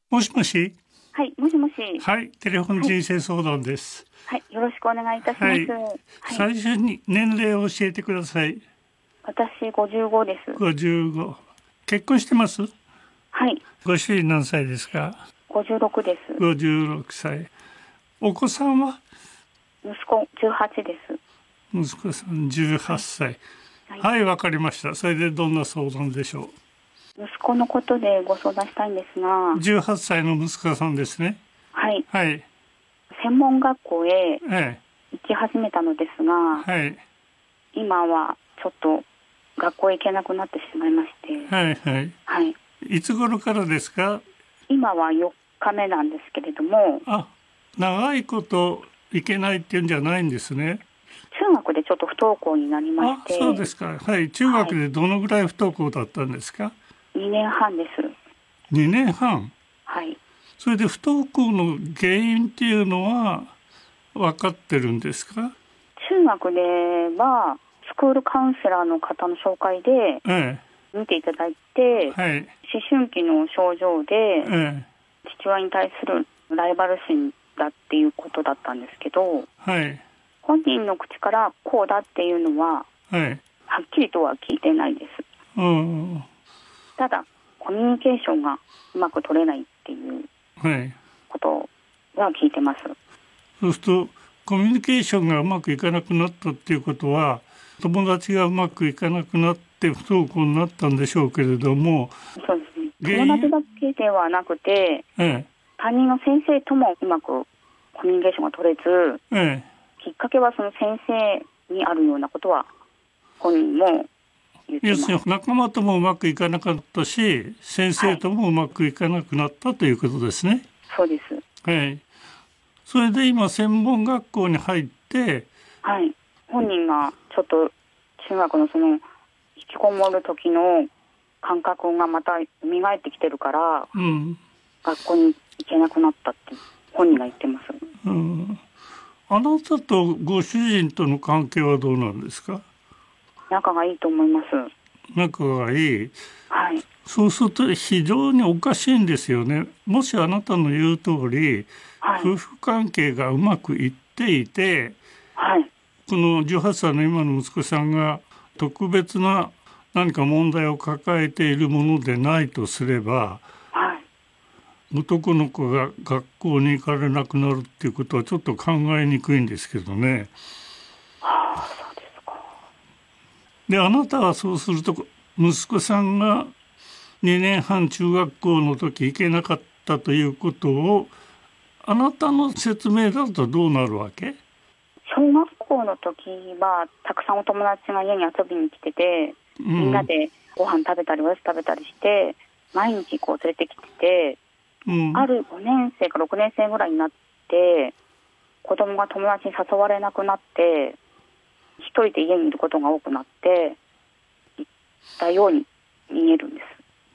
もしもし。 はい、もしもし。 はい、テレフォン人生相談です。 はい、よろしくお願いいたします。はい、 最初に年齢を教えてください。 私55です。 55。結婚してます？ はい。 ご主人何歳ですか 56です。 56歳。お子さんは？ 息子18です。 息子さん18歳。 はい、 はい、わかりました。それでどんな相談でしょう。息子のことでご相談したいんですが。 18歳の息子さんですね。 はい。 はい。 専門学校へえ行き始めたのですが、 はい。 今はちょっと学校へ行けなくなってしまいまして。 はいはい。 はい。 いつ頃からですか？ 今は4日目なんですけれども。 長いこと行けないっていうんじゃないんですね。 中学でちょっと不登校になりまして。 そうですか。はい。中学でどのぐらい不登校だったんですか ？2年半です。 2年半。 はい。 それで不登校の原因っていうのは分かってるんですか？ 中学ではスクールカウンセラーの方の紹介で見ていただいて、 はい、 思春期の症状で父親に対するライバル心だっていうことだったんですけど、 はい、 本人の口からこうだっていうのは、 はい、 はっきりとは聞いてないです。ただコミュニケーションがうまく取れないっていうことは聞いてます。 そうするとコミュニケーションがうまくいかなくなったっていうことは、友達がうまくいかなくなって不登校になったんでしょうけれども。 そうですね。友達だけではなくて、担任の先生ともうまくコミュニケーションが取れず、きっかけはその先生にあるようなことは本人も言ってます。 要するに仲間ともうまくいかなかったし、先生ともうまくいかなくなったということですね。 そうです。 はい。それで今専門学校に入って、 はい、本人がちょっと中学のその引きこもる時の感覚がまた磨いてきてるから、学校に行けなくなったって本人が言ってます。 あなたとご主人との関係はどうなんですか？ 仲がいいと思います。 仲がいい。 はい。 そうすると非常におかしいんですよね。もしあなたの言う通り、夫婦関係がうまくいっていて、この18歳の今の息子さんが特別な何か問題を抱えているものでないとすれば、男の子が学校に行かれなくなるっていうことはちょっと考えにくいんですけどね。 そうですか。 で、あなたはそうすると息子さんが2年半中学校の時行けなかったということをあなたの説明だとどうなるわけ？ 小学校の時はたくさんお友達が家に遊びに来てて、みんなでご飯食べたりおやつ食べたりして毎日こう連れてきてて、ある5年生か6年生ぐらいになって子供が友達に誘われなくなって一人で家にいることが多くなって行ったように見えるんです。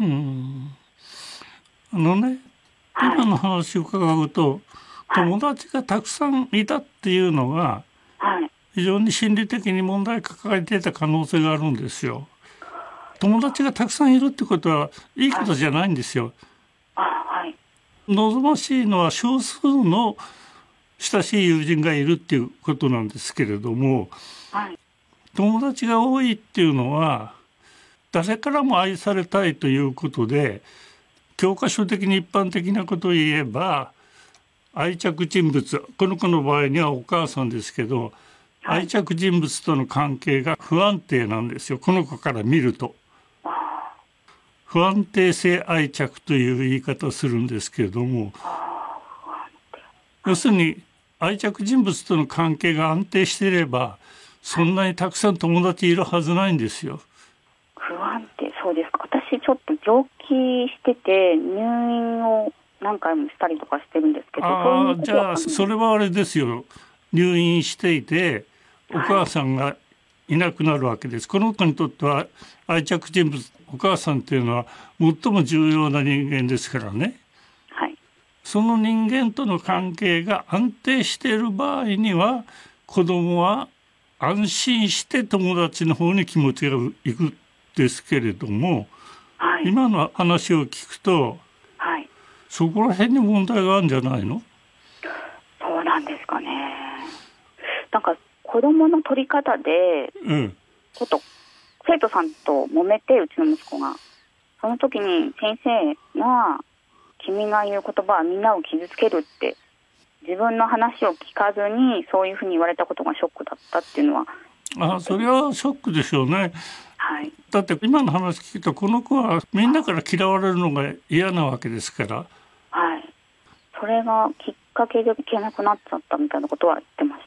今の話を伺うと、友達がたくさんいたっていうのが、非常に心理的に問題抱えていた可能性があるんですよ。友達がたくさんいるってことはいいことじゃないんですよ。望ましいのは少数の親しい友人がいるっていうことなんですけれども、友達が多いっていうのは誰からも愛されたいということで、教科書的に一般的なことを言えば愛着人物、この子の場合にはお母さんですけど、愛着人物との関係が不安定なんですよ。この子から見ると不安定性愛着という言い方をするんですけれども、要するに愛着人物との関係が安定していればそんなにたくさん友達いるはずないんですよ。 不安定、そうですか。私ちょっと病気してて入院を何回もしたりとかしてるんですけど、 じゃあそれはあれですよ。入院していてお母さんがいなくなるわけです。この子にとっては愛着人物、お母さんっていうのは最も重要な人間ですからね。その人間との関係が安定している場合には子供は安心して友達の方に気持ちがいくですけれども、今の話を聞くと、 そこら辺に問題があるんじゃないの？ そうなんですかね。なんか子供の取り方で、ちょっと生徒さんと揉めて、うちの息子がその時に先生が君が言う言葉はみんなを傷つけるって自分の話を聞かずにそういうふうに言われたことがショックだったっていうのは。 それはショックでしょうね。 はい、 だって今の話聞くとこの子はみんなから嫌われるのが嫌なわけですから。 はい、それがきっかけで行けなくなっちゃったみたいなことは言ってました。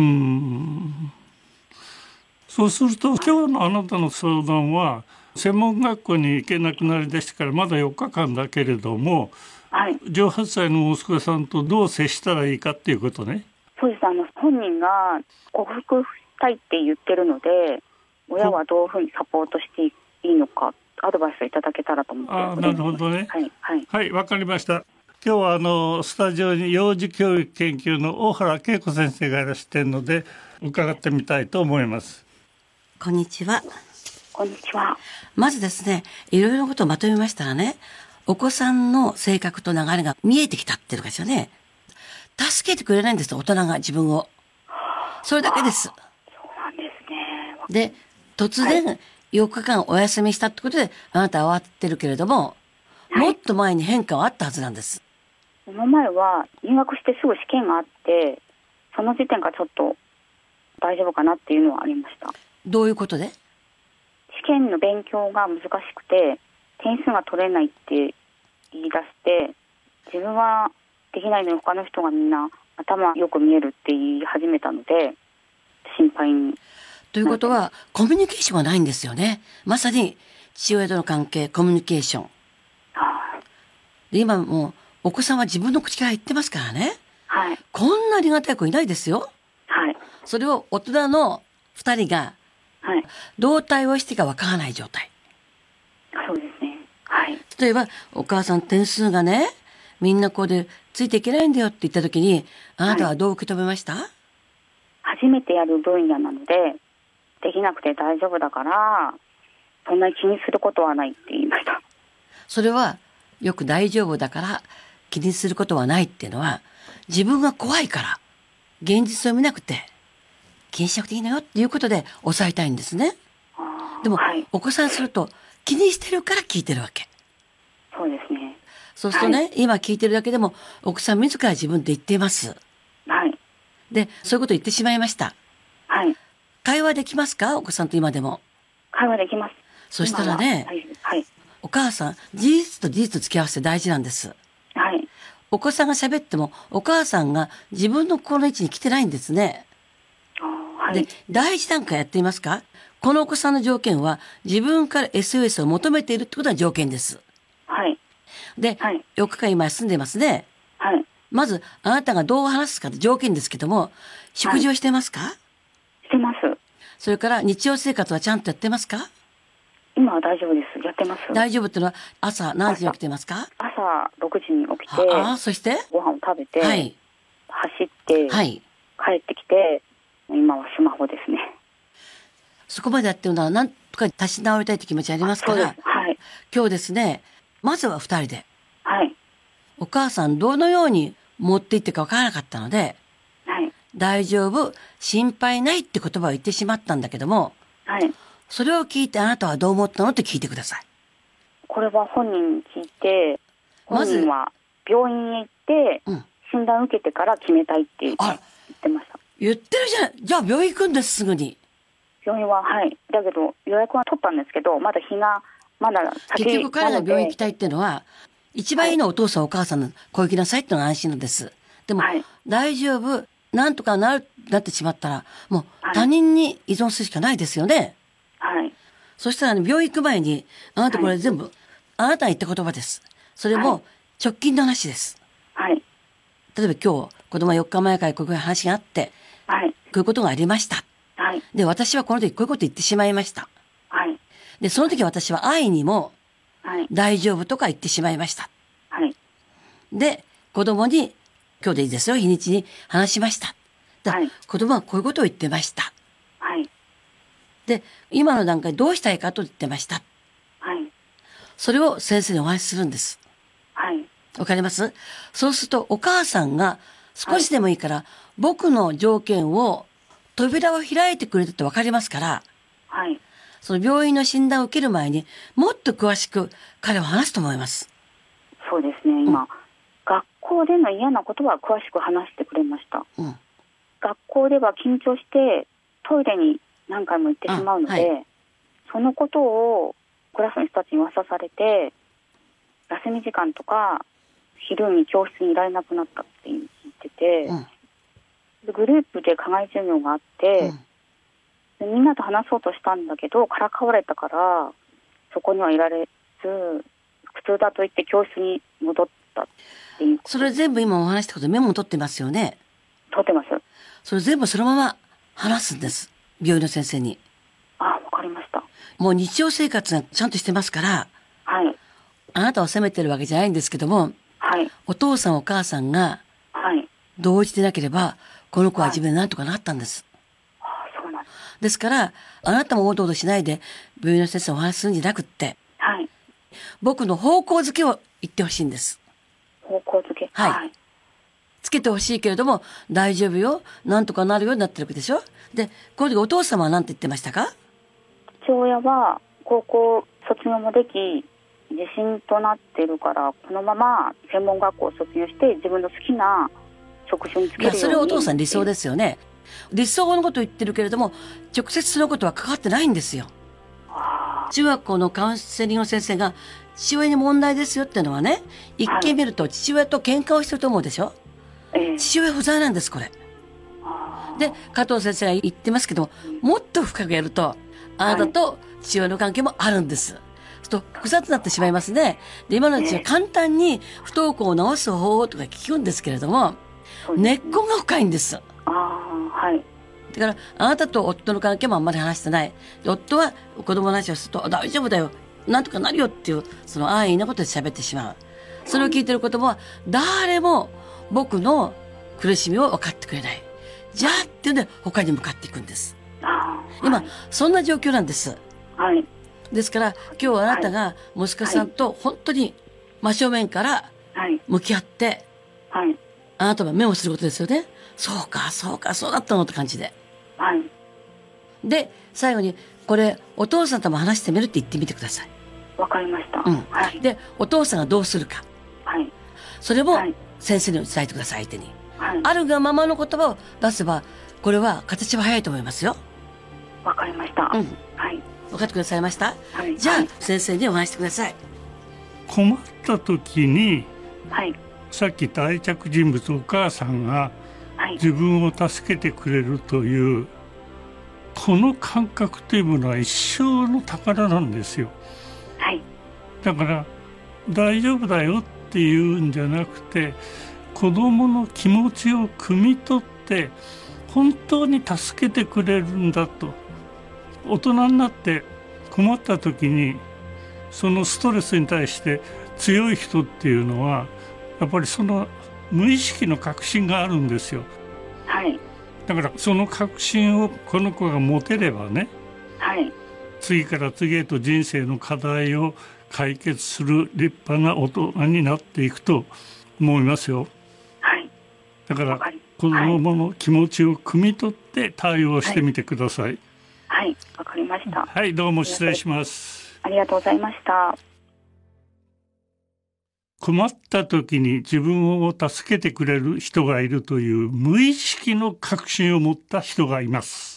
そうすると今日のあなたの相談は専門学校に行けなくなりだしてからまだ4日間だけれども、 はい、 18歳の息子さんとどう接したらいいかっていうことね。 そうです。本人が克服したいって言ってるので、親はどういうふうにサポートしていいのかアドバイスいただけたらと思って。 なるほどね。 はいはい、 はい、わかりました。今日はスタジオに幼児教育研究の大原恵子先生がいらしているので伺ってみたいと思います。 こんにちは。 こんにちは。 まずですね、いろいろなことをまとめましたらね、お子さんの性格と流れが見えてきたっていうのかしらね。助けてくれないんです、大人が自分を。それだけです。 そうなんですね。 で、突然4日間お休みしたってことであなたは慌ててるけれども、もっと前に変化はあったはずなんです。 その前は入学してすぐ試験があって、その時点からちょっと大丈夫かなっていうのはありました。 どういうことで？ 試験の勉強が難しくて点数が取れないって言い出して、自分はできないのに他の人がみんな頭よく見えるって言い始めたので心配に。 ということはコミュニケーションがないんですよね。まさに父親との関係、コミュニケーション。で今もうお子さんは自分の口から言ってますからね。 はい、 こんなありがたい子いないですよ。 はい、 それを大人の2人がどう対応していいかわからない状態。 そうですね。はい。 例えばお母さん点数がね、みんなこうでついていけないんだよって言った時に、あなたはどう受け止めました？ 初めてやる分野なのでできなくて大丈夫だからそんなに気にすることはないって言いました。 それはよく大丈夫だから気にすることはないっていうのは、自分が怖いから現実を見なくて気にしなくていいのよっていうことで抑えたいんですね。でも、はい、お子さんすると気にしてるから聞いてるわけ。 そうですね。 そうするとね、はい、今聞いてるだけでも奥さん自ら自分で言っています。 はい。 で、そういうこと言ってしまいました。 はい。 会話できますか？お子さんと今でも。 会話できます。 そしたらね、 はい、はい、 お母さん、事実と事実付き合わせて大事なんです。 はい。 お子さんが喋ってもお母さんが自分の心の位置に来てないんですね。 はい、 で、第一段階やってみますか？このお子さんの条件は自分から SOS を求めているってことが条件です。 はい。 で、はい、4日間今休んでますね。 はい。 まず、あなたがどう話すかって条件ですけども、食事をしてますか？はい、 してます。 それから日常生活はちゃんとやってますか？ 今は大丈夫です。やってます。 大丈夫ってのは朝何時に起きてますか？ 朝6時に起きて、 そしてご飯を食べて、 はい、 走って、 はい、 帰ってきて、今はスマホですね。 そこまでやってるのは何とか立ち直りたいって気持ちありますから、 はい、 今日ですね、まずは2人で、 はい、 お母さんどのように持っていってか分からなかったので、 はい、 大丈夫、心配ないって言葉を言ってしまったんだけども、 はい、 それを聞いてあなたはどう思ったのって聞いてください。 これは本人に聞いて、本人は病院へ行って、診断を受けてから決めたいって言ってました。 言ってるじゃん。じゃあ病院行くんです、すぐに。 病院は、はい。だけど予約は取ったんですけど、まだ日が、まだ先結局彼が病院行きたいっていうのは、一番いいのはお父さんお母さんのこう行きなさいっていうのが安心なんです。でも、大丈夫、なんとかなってしまったら、もう他人に依存するしかないですよね。 はい。 そしたら、病院行く前に、あなたこれ全部、あなたが言った言葉です。それも直近の話です。 はい。 例えば今日、子供は4日前からこういう話があって、 はい。こういうことがありました。 はい。 で、私はこの時こういうこと言ってしまいました。 はい。 で、その時私は愛にも、大丈夫とか言ってしまいました。 はい。 で、子供に、今日でいいですよ、日にちに話しました。はい。子供はこういうことを言ってました。 はい。 で、今の段階どうしたいかと言ってました。 はい。 それを先生にお話しするんです。 はい。 わかります？そうするとお母さんが少しでもいいから、僕の条件を、扉を開いてくれるってわかりますから、 はい。 その病院の診断を受ける前にもっと詳しく彼は話すと思います。 そうですね、今、学校での嫌なことは詳しく話してくれました。学校では緊張してトイレに何回も行ってしまうので、そのことをクラスの人たちに噂されて、休み時間とか昼に教室にいられなくなったって言ってて、グループで課外授業があって、みんなと話そうとしたんだけどからかわれたからそこにはいられず、普通だと言って教室に戻ったっていう。 それ全部今お話したことメモ取ってますよね？ 取ってます。 それ全部そのまま話すんです、病院の先生に。 わかりました。 もう日常生活がちゃんとしてますから、 はい、 あなたを責めてるわけじゃないんですけども、 はい、 お父さんお母さんが同意してなければこの子は自分で何とかなったんです。 そうなんです。 ですからあなたもおどおどしないで病院の先生にお話しするんじゃなくって、僕の方向づけを言ってほしいんです。 方向づけ、 つけてほしいけれども大丈夫よ、なんとかなるようになってるわけでしょ。でこの時お父様は何て言ってましたか？ 父親は高校卒業もでき自信となってるからこのまま専門学校を卒業して自分の好きな職種に就けるように。 それはお父さん理想ですよね。理想のことを言ってるけれども直接そのことは関わってないんですよ。中学校のカウンセリングの先生が父親に問題ですよっていうのはね、一見見ると父親と喧嘩をしてると思うでしょ。父親不在なんですこれで。加藤先生が言ってますけどもっと深くやるとあなたと父親の関係もあるんです。と複雑になってしまいますね。で今のうちは簡単に不登校を治す方法とか聞くんですけれども、根っこが深いんです。だからあなたと夫の関係もあんまり話してない。で夫は子供の話をすると大丈夫だよ、なんとかなるよっていうその安易なことで喋ってしまう。それを聞いてる子供は誰も僕の苦しみを分かってくれない。じゃあっていうんで他に向かっていくんです。今そんな状況なんです。ですから今日あなたが息子さんと本当に真正面から向き合って、あなたはメモすることですよね。そうかそうかそうだったのって感じで、で最後にこれお父さんとも話してみるって言ってみてください。 わかりました。 でお父さんがどうするか、それも先生に伝えてください。相手に、あるがままの言葉を出せばこれは形は早いと思いますよ。 わかりました。 分かってくださいました。じゃあ先生にお話してください。 困った時に、さっき言った愛着人物お母さんが自分を助けてくれるという、この感覚というものは一生の宝なんですよ。だから大丈夫だよっていうんじゃなくて、子どもの気持ちを汲み取って本当に助けてくれるんだと。大人になって困った時にそのストレスに対して強い人っていうのはやっぱりその無意識の確信があるんですよ。だからその確信をこの子が持てればね、次から次へと人生の課題を解決する立派な大人になっていくと思いますよ。だから子供の気持ちを汲み取って対応してみてください。 わかりました。 どうも失礼します。 ありがとうございました。 困った時に自分を助けてくれる人がいるという無意識の確信を持った人がいます。